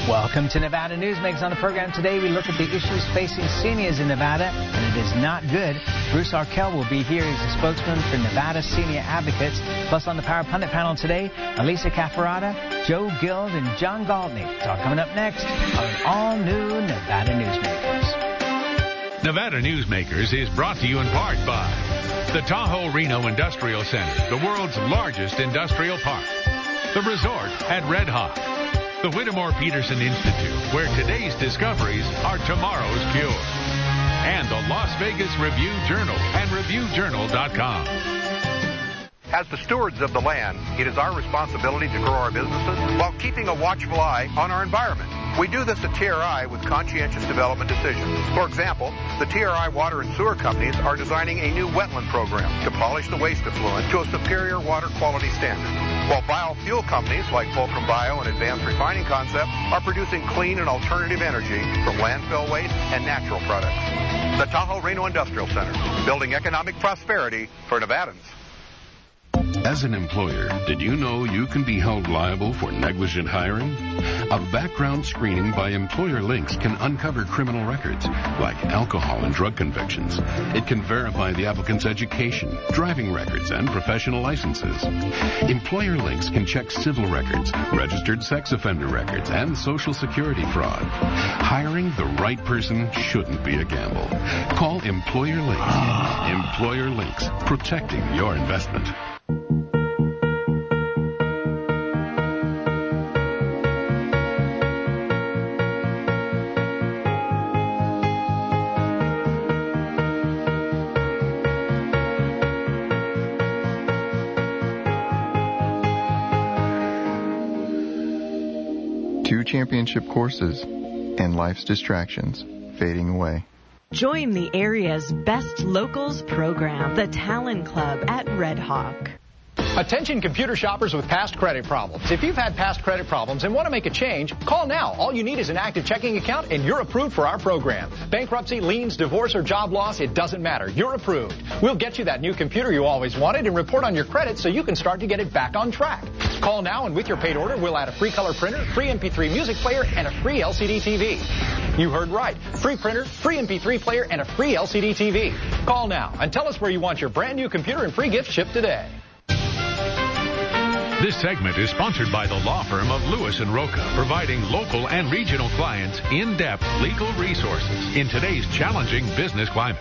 Welcome to Nevada Newsmakers. On the program today, we look at the issues facing seniors in Nevada, and it is not good. Bruce Arkell will be here. He's a spokesman for Nevada Senior Advocates. Plus, on the Power Pundit panel today, Elisa Cafferata, Joe Guild, and John Galtney. It's all coming up next on an all-new Nevada Newsmakers. Nevada Newsmakers is brought to you in part by the Tahoe Reno Industrial Center, the world's largest industrial park, the resort at Red Hawk, the Whittemore Peterson Institute, where today's discoveries are tomorrow's cure, and the Las Vegas Review-Journal and ReviewJournal.com. As the stewards of the land, it is our responsibility to grow our businesses while keeping a watchful eye on our environment. We do this at TRI with conscientious development decisions. For example, the TRI water and sewer companies are designing a new wetland program to polish the waste effluent to a superior water quality standard, while biofuel companies like Fulcrum Bio and Advanced Refining Concept are producing clean and alternative energy from landfill waste and natural products. The Tahoe Reno Industrial Center, building economic prosperity for Nevadans. As an employer, did you know you can be held liable for negligent hiring? A background screening by Employer Links can uncover criminal records, like alcohol and drug convictions. It can verify the applicant's education, driving records, and professional licenses. Employer Links can check civil records, registered sex offender records, and Social Security fraud. Hiring the right person shouldn't be a gamble. Call Employer Links. Employer Links, protecting your investment. Two championship courses and life's distractions fading away. Join the area's best locals program, the Talon Club at Red Hawk. Attention computer shoppers with past credit problems. If you've had past credit problems and want to make a change, call now. All you need is an active checking account and you're approved for our program. Bankruptcy, liens, divorce, or job loss, it doesn't matter. You're approved. We'll get you that new computer you always wanted and report on your credit so you can start to get it back on track. Call now and with your paid order, we'll add a free color printer, free MP3 music player, and a free LCD TV. You heard right. Free printer, free MP3 player, and a free LCD TV. Call now and tell us where you want your brand new computer and free gift shipped today. This segment is sponsored by the law firm of Lewis & Roca, providing local and regional clients in-depth legal resources in today's challenging business climate.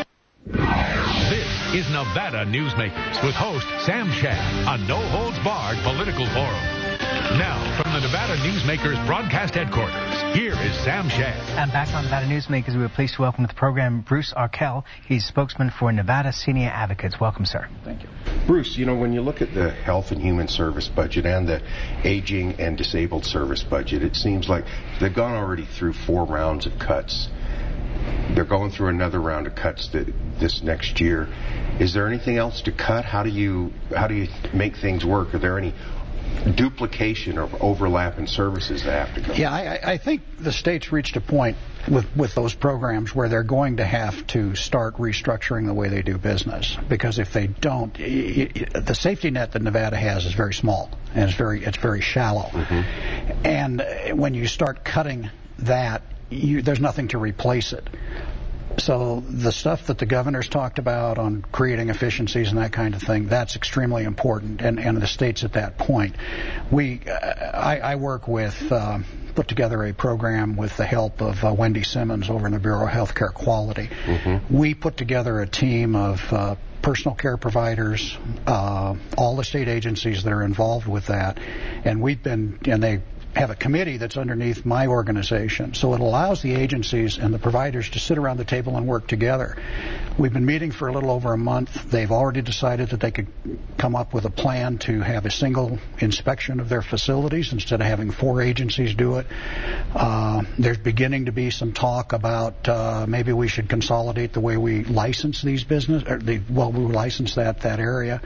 This is Nevada Newsmakers with host Sam Shad, a no-holds-barred political forum. Now, from the Nevada Newsmakers broadcast headquarters, here is Sam Shad. And back on Nevada Newsmakers, we are pleased to welcome to the program Bruce Arkell. He's spokesman for Nevada Senior Advocates. Welcome, sir. Thank you. Bruce, you know, when you look at the Health and Human Service budget and the Aging and Disabled Service budget, it seems like they've gone already through 4 rounds of cuts. They're going through another round of cuts this next year. Is there anything else to cut? How do you make things work? Are there any duplication or overlap in services that have to go? Yeah, I think the state's reached a point with those programs where they're going to have to start restructuring the way they do business, because if they don't, the safety net that Nevada has is very small and it's very shallow. Mm-hmm. And when you start cutting that, there's nothing to replace it. So the stuff that the governor's talked about on creating efficiencies and that kind of thing, that's extremely important, and the state's at that point. I work with, put together a program with the help of Wendy Simmons over in the Bureau of Healthcare Quality. Mm-hmm. We put together a team of personal care providers, all the state agencies that are involved with that, and they have a committee that's underneath my organization. So it allows the agencies and the providers to sit around the table and work together. We've been meeting for a little over a month. They've already decided that they could come up with a plan to have a single inspection of their facilities instead of having 4 agencies do it. There's beginning to be some talk about maybe we should consolidate the way we license these we license that area,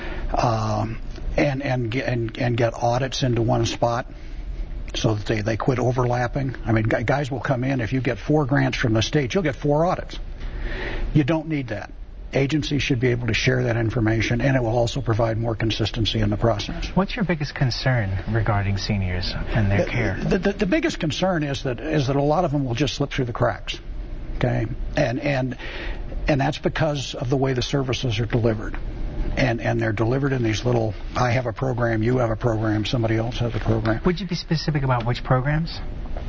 and get audits into one spot, so that they quit overlapping. I mean, guys will come in. If you get 4 grants from the state, you'll get 4 audits. You don't need that. agencies should be able to share that information, and it will also provide more consistency in the process. What's your biggest concern regarding seniors and their care? The biggest concern is that a lot of them will just slip through the cracks. Okay, and that's because of the way the services are delivered. And they're delivered in these little, I have a program, you have a program, somebody else has a program. Would you be specific about which programs?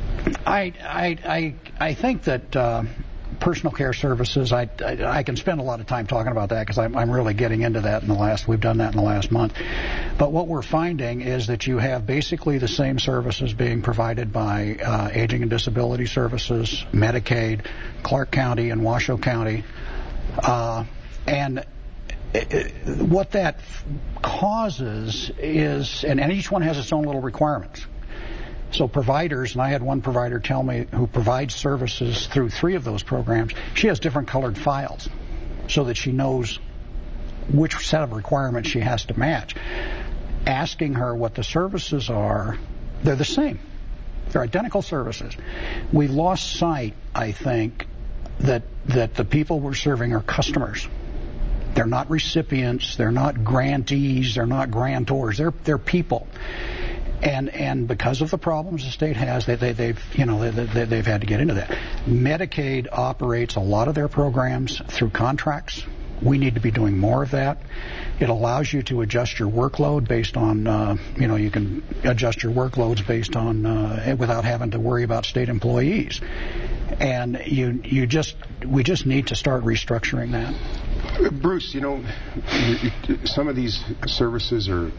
I think that personal care services, I can spend a lot of time talking about that because I'm really getting into that we've done that in the last month. But what we're finding is that you have basically the same services being provided by Aging and Disability Services, Medicaid, Clark County and Washoe County, and what that causes is, and each one has its own little requirements. So providers, and I had one provider tell me who provides services through 3 of those programs, she has different colored files so that she knows which set of requirements she has to match. Asking her what the services are, they're the same. They're identical services. We lost sight, I think, that the people we're serving are customers. They're not recipients. They're not grantees. They're not grantors. They're people. And because of the problems the state has, they've had to get into that. Medicaid operates a lot of their programs through contracts. We need to be doing more of that. It allows you to adjust your workload based on, you can adjust your workloads based on without having to worry about state employees. And we just need to start restructuring that. Bruce, some of these services are,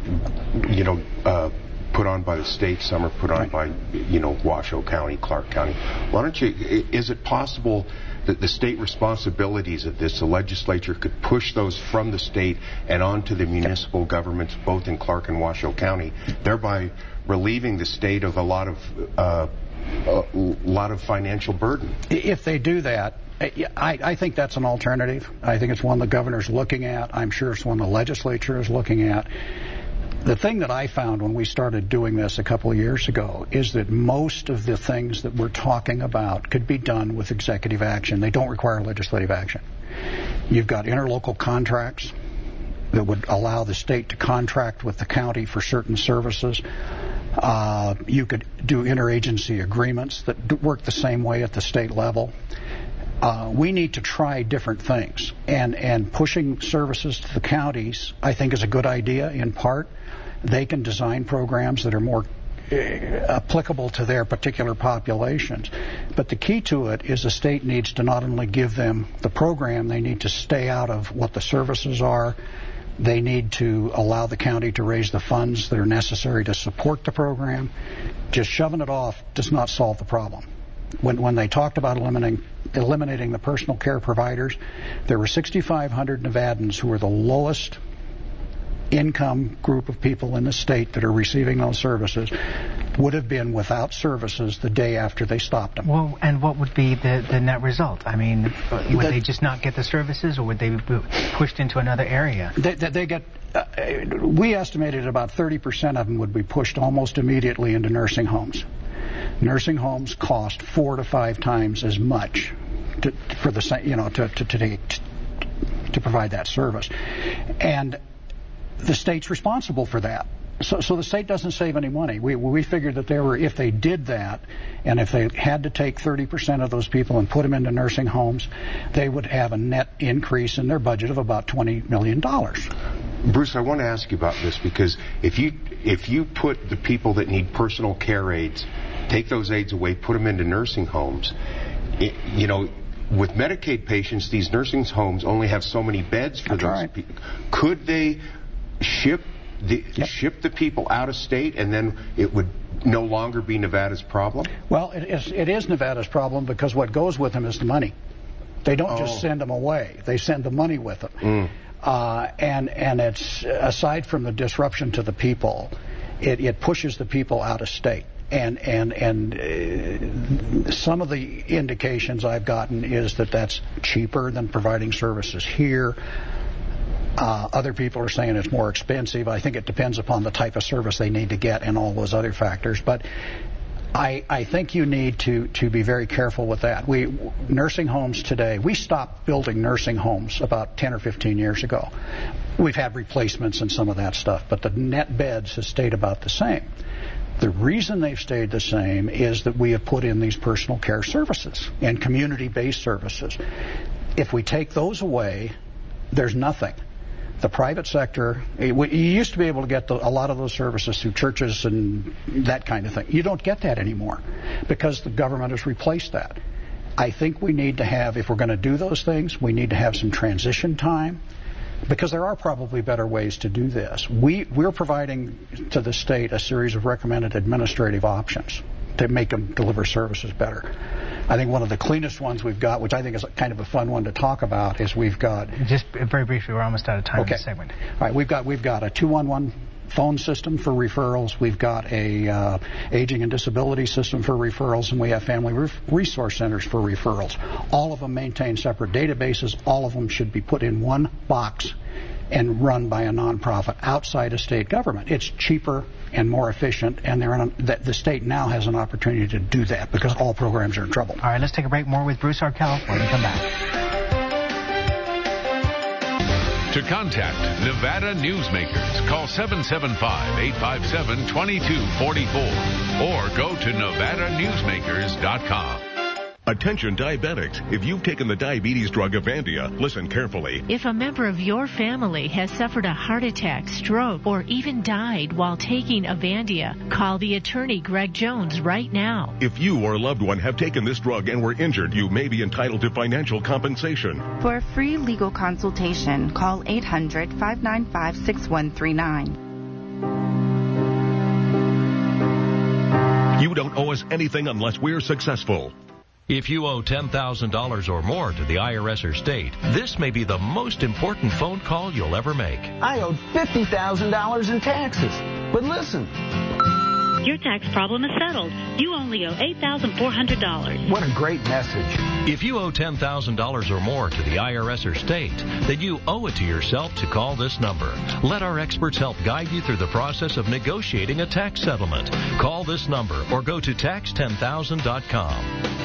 put on by the state, some are put on by, Washoe County, Clark County. Why don't is it possible that the state responsibilities of this, the legislature could push those from the state and onto the municipal governments, both in Clark and Washoe County, thereby relieving the state of a lot of financial burden? If they do that, I think that's an alternative. I think it's one the governor's looking at. I'm sure it's one the legislature is looking at. The thing that I found when we started doing this a couple of years ago is that most of the things that we're talking about could be done with executive action. They don't require legislative action. You've got interlocal contracts that would allow the state to contract with the county for certain services. You could do interagency agreements that work the same way at the state level. We need to try different things, and pushing services to the counties, I think, is a good idea in part. They can design programs that are more applicable to their particular populations. But the key to it is the state needs to not only give them the program, they need to stay out of what the services are. They need to allow the county to raise the funds that are necessary to support the program. Just shoving it off does not solve the problem. When they talked about eliminating the personal care providers, there were 6,500 Nevadans who were the lowest income group of people in the state that are receiving those services would have been without services the day after they stopped them. Well, and what would be the net result? I mean, would they just not get the services, or would they be pushed into another area? They get. We estimated about 30% of them would be pushed almost immediately into nursing homes. Nursing homes cost 4 to 5 times as much to provide that service, and the state's responsible for that. So the state doesn't save any money. We figured that if they did that, and if they had to take 30% of those people and put them into nursing homes, they would have a net increase in their budget of about $20 million. Bruce, I want to ask you about this, because if you put the people that need personal care aides, take those aides away, put them into nursing homes, with Medicaid patients, these nursing homes only have so many beds for those people. Could they ship the people out of state, and then it would no longer be Nevada's problem? Well, it is Nevada's problem, because what goes with them is the money. They don't just send them away; they send the money with them. And it's, aside from the disruption to the people, it pushes the people out of state. And some of the indications I've gotten is that that's cheaper than providing services here. Other people are saying it's more expensive. I think it depends upon the type of service they need to get and all those other factors. But I think you need to be very careful with that. Nursing homes today, we stopped building nursing homes about 10 or 15 years ago. We've had replacements and some of that stuff, but the net beds have stayed about the same. The reason they've stayed the same is that we have put in these personal care services and community-based services. If we take those away, there's nothing. The private sector, you used to be able to get a lot of those services through churches and that kind of thing. You don't get that anymore because the government has replaced that. I think we need to have, if we're going to do those things, we need to have some transition time, because there are probably better ways to do this. We're providing to the state a series of recommended administrative options to make them deliver services better. I think one of the cleanest ones we've got, which I think is kind of a fun one to talk about, is we've got... Just very briefly, we're almost out of time in this segment. All right, we've got a 211 phone system for referrals. We've got a aging and disability system for referrals, and we have family resource centers for referrals. All of them maintain separate databases. All of them should be put in one box and run by a nonprofit outside of state government. It's cheaper and more efficient, and the state now has an opportunity to do that because all programs are in trouble. All right, let's take a break. More with Bruce Arkell when we come back. To contact Nevada Newsmakers, call 775-857-2244 or go to NevadaNewsmakers.com. Attention diabetics, if you've taken the diabetes drug Avandia, listen carefully. If a member of your family has suffered a heart attack, stroke, or even died while taking Avandia, call the attorney Greg Jones right now. If you or a loved one have taken this drug and were injured, you may be entitled to financial compensation. For a free legal consultation, call 800-595-6139. You don't owe us anything unless we're successful. If you owe $10,000 or more to the IRS or state, this may be the most important phone call you'll ever make. I owed $50,000 in taxes. But listen. Your tax problem is settled. You only owe $8,400. What a great message. If you owe $10,000 or more to the IRS or state, then you owe it to yourself to call this number. Let our experts help guide you through the process of negotiating a tax settlement. Call this number or go to tax10000.com.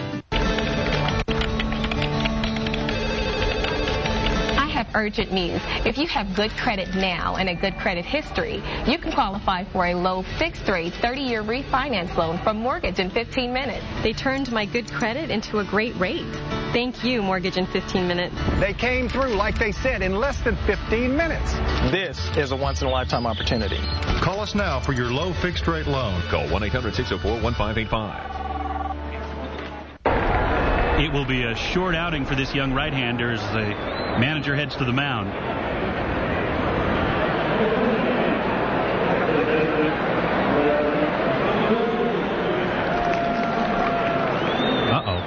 Urgent news. If you have good credit now and a good credit history, you can qualify for a low fixed rate 30-year refinance loan from Mortgage in 15 minutes. They turned my good credit into a great rate. Thank you, Mortgage in 15 minutes. They came through, like they said, in less than 15 minutes. This is a once-in-a-lifetime opportunity. Call us now for your low fixed rate loan. Call 1-800-604-1585. It will be a short outing for this young right-hander as the manager heads to the mound. Uh-oh.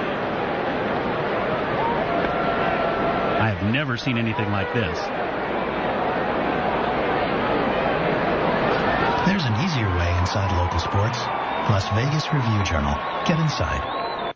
I have never seen anything like this. There's an easier way inside local sports. Las Vegas Review-Journal. Get inside.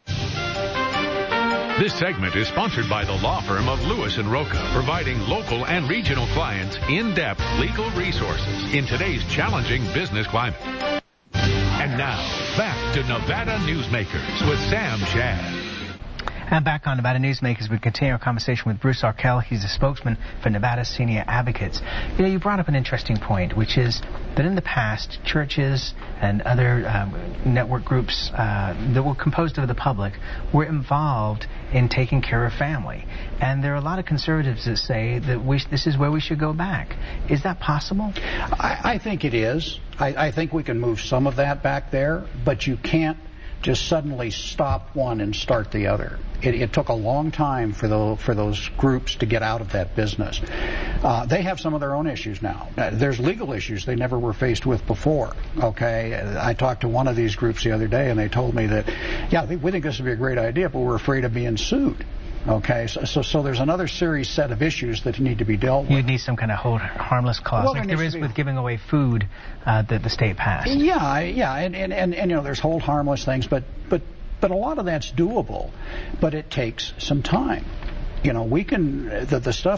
This segment is sponsored by the law firm of Lewis & Roca, providing local and regional clients in-depth legal resources in today's challenging business climate. And now, back to Nevada Newsmakers with Sam Shad. And back on Nevada Newsmakers, we continue our conversation with Bruce Arkell. He's a spokesman for Nevada Senior Advocates. You know, you brought up an interesting point, which is that in the past, churches and other network groups that were composed of the public were involved in taking care of family. And there are a lot of conservatives that say that this is where we should go back. Is that possible? I think it is. I think we can move some of that back there, but you can't just suddenly stop one and start the other. It took a long time for those groups to get out of that business. They have some of their own issues now. There's legal issues they never were faced with before. Okay, I talked to one of these groups the other day, and they told me that, yeah, we think this would be a great idea, but we're afraid of being sued. Okay, so there's another series set of issues that need to be dealt with. You'd need some kind of hold harmless clause, like there is with giving away food that the state passed. Yeah, and you know, there's hold harmless things, but a lot of that's doable, but it takes some time. You know, we can the stuff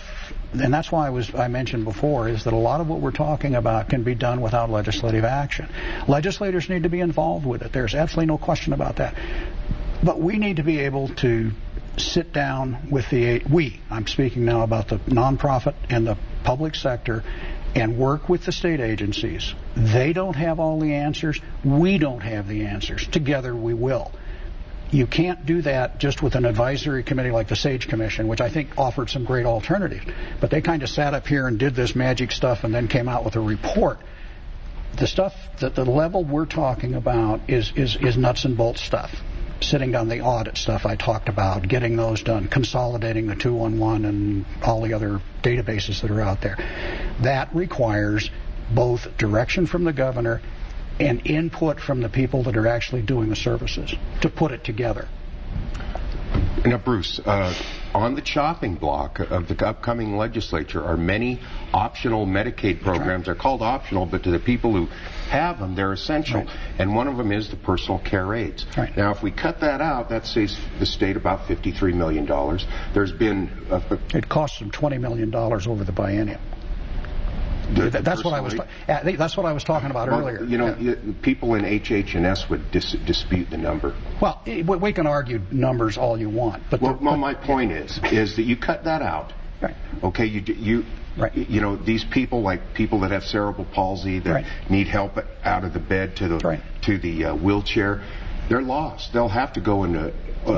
and that's why I mentioned before, is that a lot of what we're talking about can be done without legislative action. Legislators need to be involved with it. There's absolutely no question about that. But we need to be able to sit down with I'm speaking now about the nonprofit and the public sector, and work with the state agencies. They don't have all the answers. We don't have the answers. Together we will. You can't do that just with an advisory committee like the SAGE Commission, which I think offered some great alternatives. But they kind of sat up here and did this magic stuff and then came out with a report. The stuff, that the level we're talking about is nuts and bolts stuff. Sitting on the audit stuff I talked about, getting those done, consolidating the 211 and all the other databases that are out there. That requires both direction from the governor and input from the people that are actually doing the services to put it together. Now, Bruce, on the chopping block of the upcoming legislature are many optional Medicaid programs. They're called optional, but to the people who have them, they're essential. Right. And one of them is the personal care aids. Right. Now, if we cut that out, that saves the state about $53 million. There's been... it costs them $20 million over the biennium. That's what I was talking about earlier. You know, people in HH&S would dispute the number. Well, we can argue numbers all you want, but my point is that you cut that out. Right. Okay, you know, these people, like people that have cerebral palsy that need help out of the bed to the wheelchair, they're lost. They'll have to go into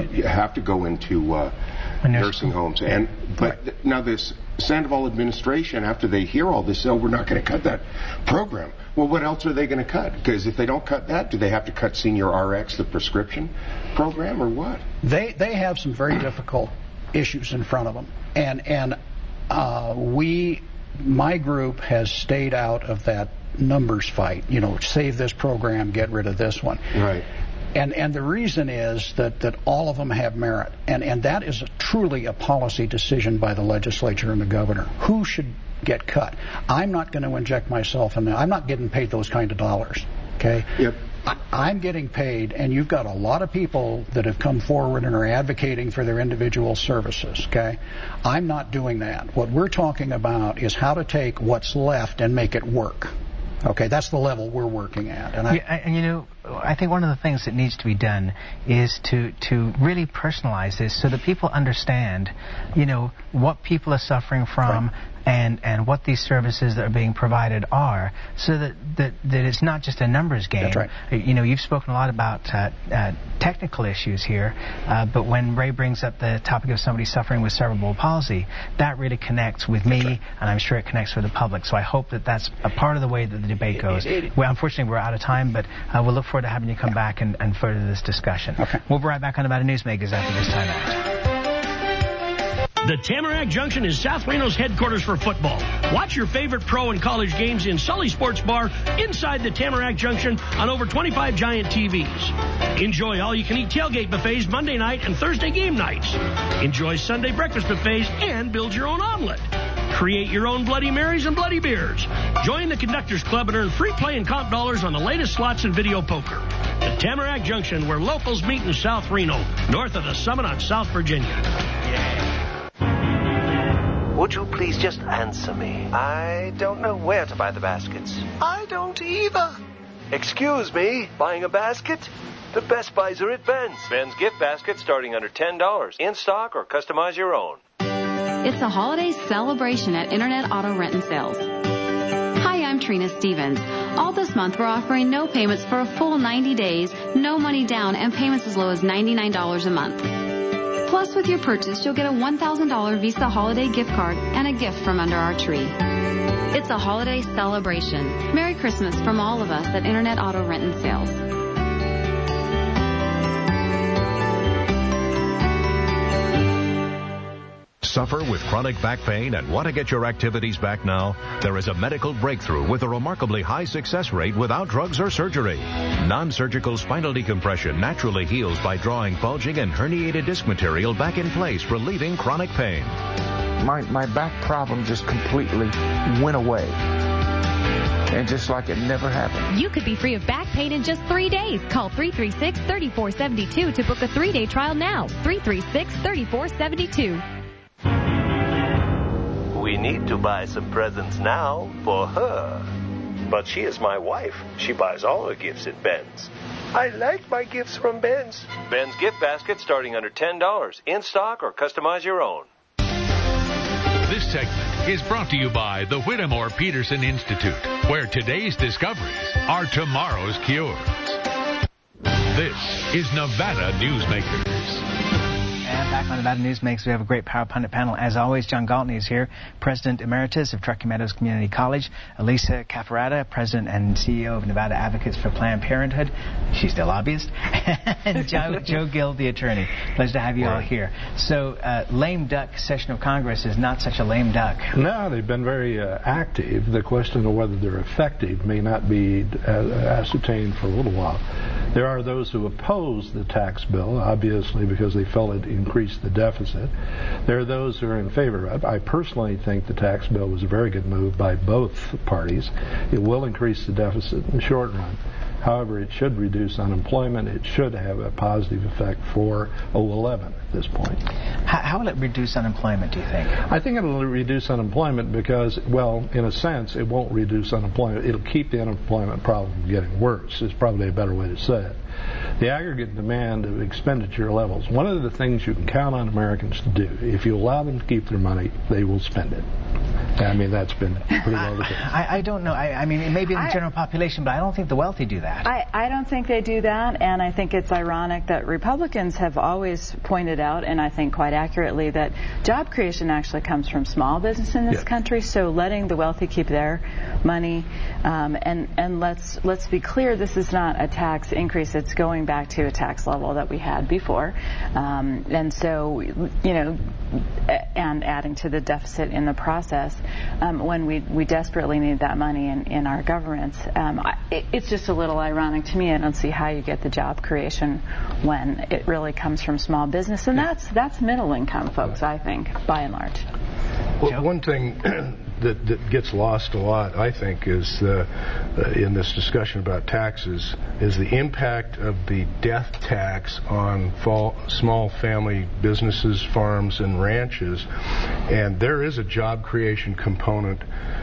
nursing homes. But now this Sandoval administration, after they hear all this, we're not going to cut that program. Well, what else are they going to cut? Because if they don't cut that, do they have to cut Senior RX, the prescription program, or what? They have some very difficult issues in front of them, and my group has stayed out of that numbers fight. You know, save this program, get rid of this one. Right. And the reason is that all of them have merit. And that is truly a policy decision by the legislature and the governor. Who should get cut? I'm not going to inject myself in that. I'm not getting paid those kind of dollars. Okay? Yep. I'm getting paid, and you've got a lot of people that have come forward and are advocating for their individual services. Okay? I'm not doing that. What we're talking about is how to take what's left and make it work. Okay, that's the level we're working at. And you know, I think one of the things that needs to be done is to really personalize this so that people understand, you know, what people are suffering from and what these services that are being provided are, so that it's not just a numbers game. That's right. You know, you've spoken a lot about technical issues here, but when Ray brings up the topic of somebody suffering with cerebral palsy, that really connects with me, and I'm sure it connects with the public. So I hope that that's a part of the way that the debate goes. Well, unfortunately, we're out of time, but we'll look forward to having you come back and further this discussion. Okay. We'll be right back on Nevada Newsmakers after this time out. The Tamarack Junction is South Reno's headquarters for football. Watch your favorite pro and college games in Sully Sports Bar inside the Tamarack Junction on over 25 giant TVs. Enjoy all-you-can-eat tailgate buffets Monday night and Thursday game nights. Enjoy Sunday breakfast buffets and build your own omelet. Create your own Bloody Marys and Bloody Beers. Join the Conductors Club and earn free play and comp dollars on the latest slots and video poker. The Tamarack Junction, where locals meet in South Reno, north of the summit on South Virginia. Would you please just answer me? I don't know where to buy the baskets. I don't either. Excuse me, buying a basket? The best buys are at Ben's. Ben's gift basket starting under $10. In stock or customize your own. It's a holiday celebration at Internet Auto Rent and Sales. Hi, I'm Trina Stevens. All this month, we're offering no payments for a full 90 days, no money down, and payments as low as $99 a month. Plus, with your purchase, you'll get a $1,000 Visa holiday gift card and a gift from under our tree. It's a holiday celebration. Merry Christmas from all of us at Internet Auto Rent and Sales. Suffer with chronic back pain and want to get your activities back now? There is a medical breakthrough with a remarkably high success rate without drugs or surgery. Non-surgical spinal decompression naturally heals by drawing bulging and herniated disc material back in place, relieving chronic pain. My back problem just completely went away. And just like it never happened. You could be free of back pain in just 3 days. Call 336-3472 to book a 3-day trial now. 336-3472. We need to buy some presents now for her. But she is my wife. She buys all her gifts at Ben's. I like my gifts from Ben's. Ben's gift basket starting under $10. In stock or customize your own. This segment is brought to you by the Whittemore Peterson Institute, where today's discoveries are tomorrow's cures. This is Nevada Newsmakers. And back on Nevada Newsmakers, we have a great Power Pundit panel. As always, John Galtney is here, President Emeritus of Truckee Meadows Community College. Elisa Cafarata, President and CEO of Nevada Advocates for Planned Parenthood. She's still lobbyist. And Joe Gill, the attorney. Pleasure to have you all here. So, lame duck session of Congress is not such a lame duck. No, they've been very active. The question of whether they're effective may not be ascertained for a little while. There are those who oppose the tax bill, obviously, because they felt it increased the deficit. There are those who are in favor of it. I personally think the tax bill was a very good move by both parties. It will increase the deficit in the short run. However, it should reduce unemployment. It should have a positive effect for 2011 at this point. How will it reduce unemployment, do you think? I think it will reduce unemployment because, well, in a sense, it won't reduce unemployment. It'll keep the unemployment problem from getting worse, is probably a better way to say it. The aggregate demand of expenditure levels. One of the things you can count on Americans to do, if you allow them to keep their money, they will spend it. I mean, that's been pretty well the case. I don't know. I mean, it may be in the general population, but I don't think the wealthy do that. I don't think they do that, and I think it's ironic that Republicans have always pointed out, and I think quite accurately, that job creation actually comes from small business in this country, so letting the wealthy keep their money, and let's be clear, this is not a tax increase. It's going back to a tax level that we had before, and so, you know, and adding to the deficit in the process, when we desperately need that money in our governments. It's just a little ironic to me. I don't see how you get the job creation when it really comes from small business, and that's middle income folks, I think, by and large. Well, one thing that gets lost a lot, I think, is in this discussion about taxes, is the impact of the death tax on small family businesses, farms, and ranches. And there is a job creation component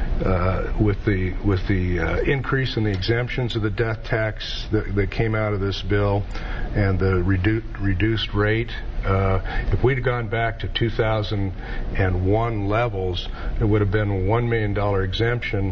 with the increase in the exemptions of the death tax that came out of this bill and the reduced rate. If we'd gone back to 2001 levels, it would have been a $1 million exemption,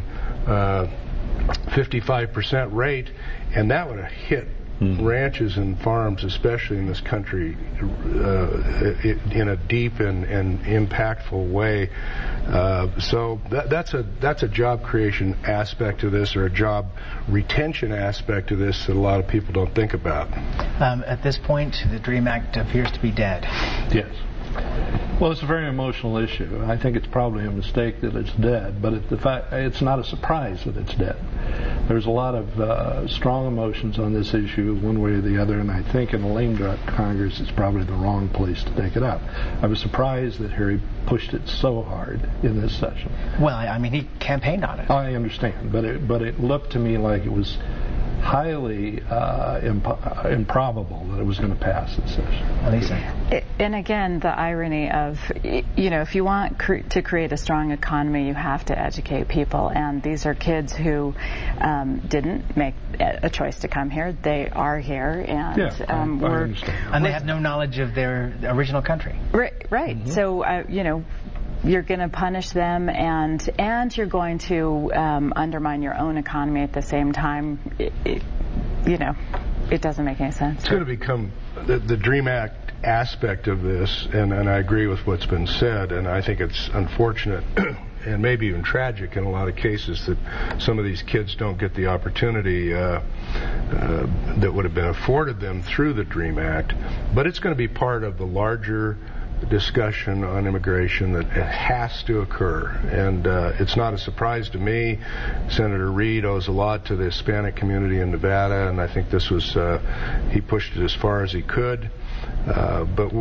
55% rate, and that would have hit ranches and farms, especially in this country, in a deep and impactful way. So that's a job creation aspect of this, or a job retention aspect of this, that a lot of people don't think about. At this point, the DREAM Act appears to be dead. Yes. Well, it's a very emotional issue. I think it's probably a mistake that it's dead, but it's not a surprise that it's dead. There's a lot of strong emotions on this issue, one way or the other, and I think in a lame duck Congress, it's probably the wrong place to take it up. I was surprised that Harry pushed it so hard in this session. Well, I mean, he campaigned on it. I understand, but it looked to me like it was highly improbable that it was going to pass this session. Lisa? And again, the irony of, you know, if you want to create a strong economy, you have to educate people. And these are kids who didn't make a choice to come here. They are here, and and they have no knowledge of their original country. Right. Mm-hmm. So, you know, you're going to punish them, and you're going to undermine your own economy at the same time. You know, it doesn't make any sense. It's going to become the DREAM Act aspect of this, and I agree with what's been said, and I think it's unfortunate and maybe even tragic in a lot of cases that some of these kids don't get the opportunity that would have been afforded them through the DREAM Act. But it's going to be part of the larger discussion on immigration that it has to occur, and it's not a surprise to me. Senator Reid owes a lot to the Hispanic community in Nevada, and I think this was he pushed it as far as he could, but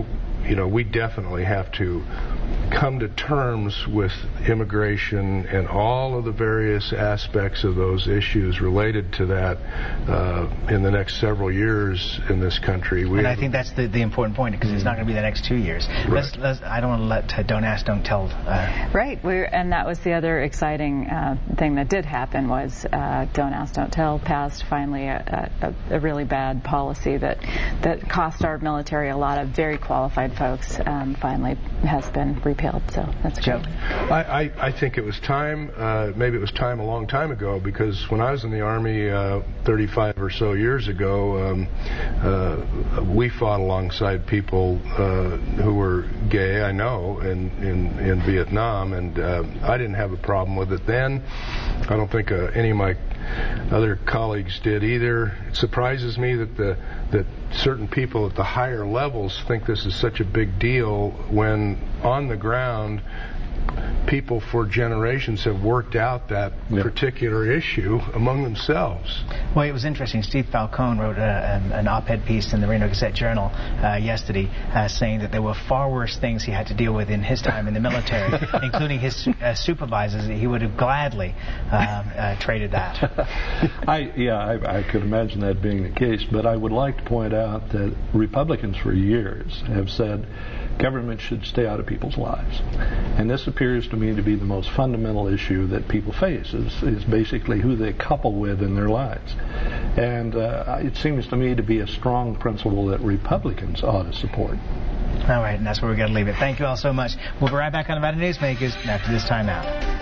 we definitely have to come to terms with immigration and all of the various aspects of those issues related to that in the next several years in this country. And I think that's the important point, because it's not going to be the next 2 years. Right. I don't want to let Don't Ask, Don't Tell. Right, and that was the other exciting thing that did happen was Don't Ask, Don't Tell passed finally a really bad policy that cost our military a lot of very qualified folks. Finally has been repealed, so that's great. I think it was time. Maybe it was time a long time ago, because when I was in the Army 35 or so years ago, we fought alongside people who were gay, I know, in Vietnam, and I didn't have a problem with it then. I don't think any of my other colleagues did either. It surprises me that certain people at the higher levels think this is such a big deal when on the ground people for generations have worked out that particular issue among themselves. Well, it was interesting. Steve Falcone wrote an op-ed piece in the Reno Gazette-Journal yesterday saying that there were far worse things he had to deal with in his time in the military, including his supervisors. He would have gladly traded that. I could imagine that being the case, but I would like to point out that Republicans for years have said government should stay out of people's lives. And this appears to me to be the most fundamental issue that people face, is basically who they couple with in their lives. And it seems to me to be a strong principle that Republicans ought to support. All right, and that's where we're going to leave it. Thank you all so much. We'll be right back on Nevada Newsmakers after this time out.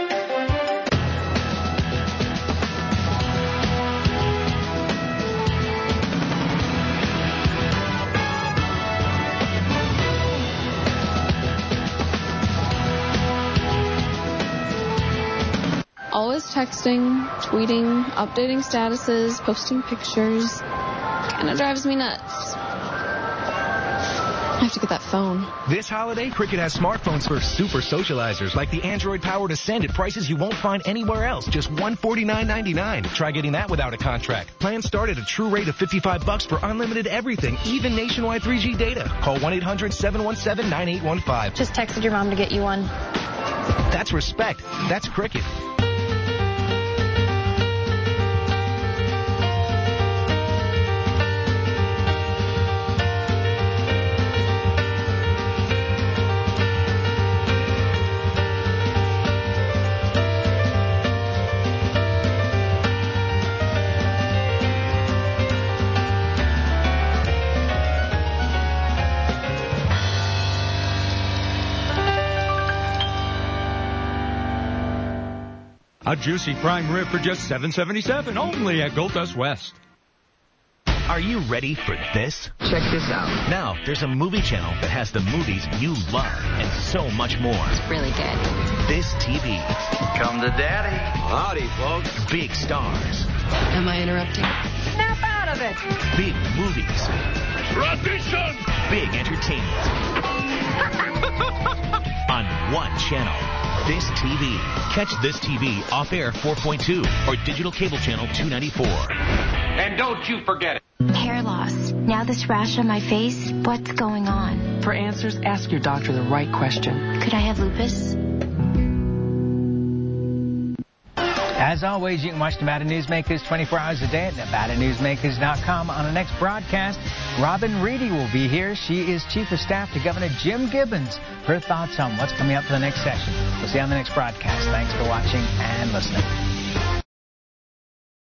Always texting, tweeting, updating statuses, posting pictures. Kinda drives me nuts. I have to get that phone. This holiday, Cricket has smartphones for super socializers, like the Android-powered Ascend at prices you won't find anywhere else, just $149.99. Try getting that without a contract. Plans start at a true rate of $55 for unlimited everything, even nationwide 3G data. Call 1-800-717-9815. Just texted your mom to get you one. That's respect. That's Cricket. A juicy prime rib for just $7.77 only at Goldust West. Are you ready for this? Check this out. Now, there's a movie channel that has the movies you love and so much more. It's really good. This TV. Come to Daddy. Howdy, folks. Big stars. Am I interrupting? Snap out of it. Big movies. Tradition. Big entertainment. On one channel. This TV. Catch This TV off-air 4.2 or digital cable channel 294. And don't you forget it. Hair loss. Now this rash on my face. What's going on? For answers, ask your doctor the right question. Could I have lupus? As always, you can watch Nevada Newsmakers 24 hours a day at NevadaNewsmakers.com. On the next broadcast, Robin Reedy will be here. She is Chief of Staff to Governor Jim Gibbons. Her thoughts on what's coming up for the next session. We'll see you on the next broadcast. Thanks for watching and listening.